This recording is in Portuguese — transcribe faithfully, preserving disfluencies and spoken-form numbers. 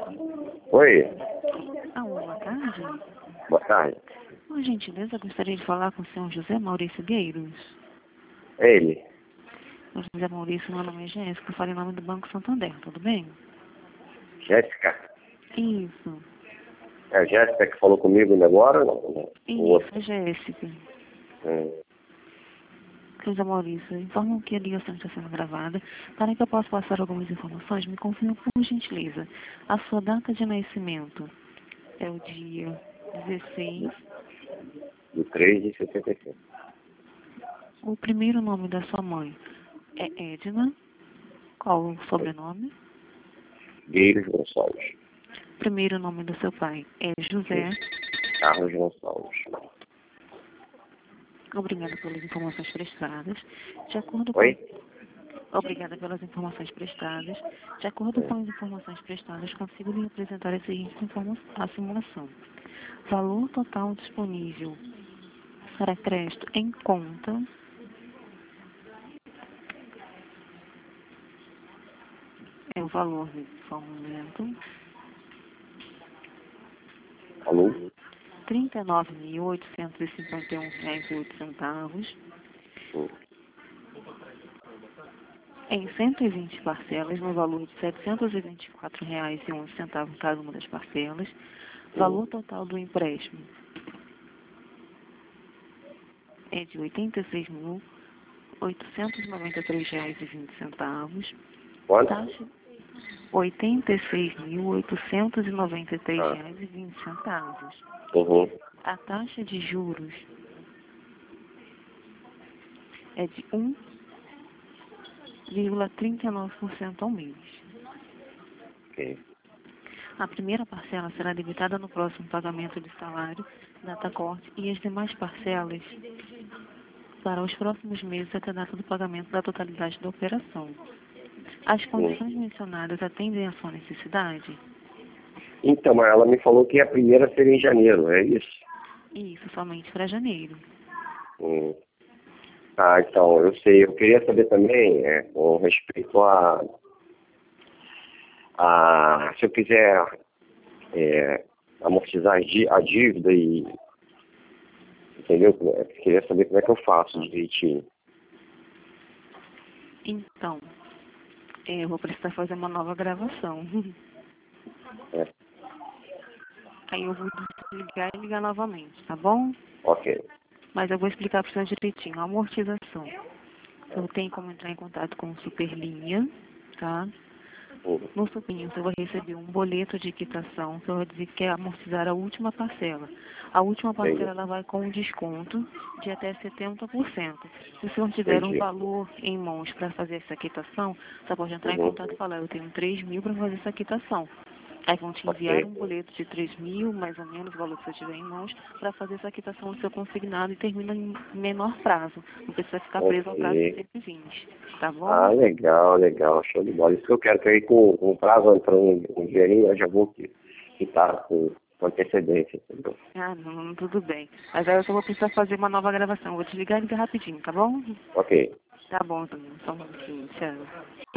Oi, Ah, boa tarde. boa tarde. Por gentileza, gostaria de falar com o senhor José Maurício Gueiros. É ele. O José Maurício, meu nome é Jéssica, eu falo em nome do Banco Santander, tudo bem? Jéssica. Isso, É a Jéssica que falou comigo ainda agora? Não, não. O isso, outro. é Jéssica. Hum. José Maurício, informam que a ligação está sendo gravada. Para que eu possa passar algumas informações, me confirme por gentileza. A sua data de nascimento é o dia dezesseis. Do três de setenta e cinco. O primeiro nome da sua mãe é Edna. Qual o sobrenome? Gueiros Gonçalves. O primeiro nome do seu pai é José. Carlos Gonçalves. Obrigada pelas informações prestadas. De acordo com... Oi? Obrigada pelas informações prestadas. De acordo com as informações prestadas, consigo lhe apresentar a seguinte informa- a simulação. Valor total disponível para crédito em conta é o valor nesse momento Alô? trinta e nove mil oitocentos e cinquenta e um reais e oito centavos. Hum. Em cento e vinte parcelas, no valor de setecentos e vinte e quatro reais e onze centavos cada uma das parcelas. Valor total do empréstimo é de oitenta e seis mil oitocentos e noventa e três reais e vinte centavos. Quanto? Taxa oitenta e seis mil oitocentos e noventa e três Ah. reais e vinte centavos. Uhum. A taxa de juros é de um vírgula trinta e nove por cento ao mês. Ok. A primeira parcela será debitada no próximo pagamento de salário, data corte, e as demais parcelas para os próximos meses até a data do pagamento da totalidade da operação. As condições mencionadas atendem à sua necessidade? Então, mas ela me falou que a primeira seria em janeiro, é isso? Isso, somente para janeiro. Hum. Ah, então, eu sei. Eu queria saber também, é, com respeito a, a... Se eu quiser é, amortizar a dí- a dívida e... Entendeu? Eu queria saber como é que eu faço direitinho. Então, eu vou precisar fazer uma nova gravação. É. Aí eu vou desligar e ligar novamente, tá bom? Ok. Mas eu vou explicar para o senhor direitinho. A amortização. O senhor tem como entrar em contato com o Superlinha, tá? Hum. No Superlinha, você vai receber um boleto de quitação, que vai dizer que quer amortizar a última parcela. A última parcela ela vai com um desconto de até setenta por cento. Se o senhor tiver um Entendi. valor em mãos para fazer essa quitação, você pode entrar em Uhum. contato e falar, eu tenho três mil para fazer essa quitação. Aí vão te enviar Ok. um boleto de três mil, mais ou menos, o valor que você tiver em mãos, para fazer essa quitação do seu consignado e termina em menor prazo. Não precisa ficar preso ao prazo de Ok. cento e vinte, tá bom? Ah, legal, legal. Show de bola. Isso que eu quero, que aí com, com o prazo entrando um, um dinheirinho, eu já vou quitar com, com antecedência, entendeu? Ah, não, tudo bem. Mas aí eu só vou precisar fazer uma nova gravação. Vou te ligar e ligar rapidinho, tá bom? Ok. Tá bom, então. Só um minutinho. Tchau.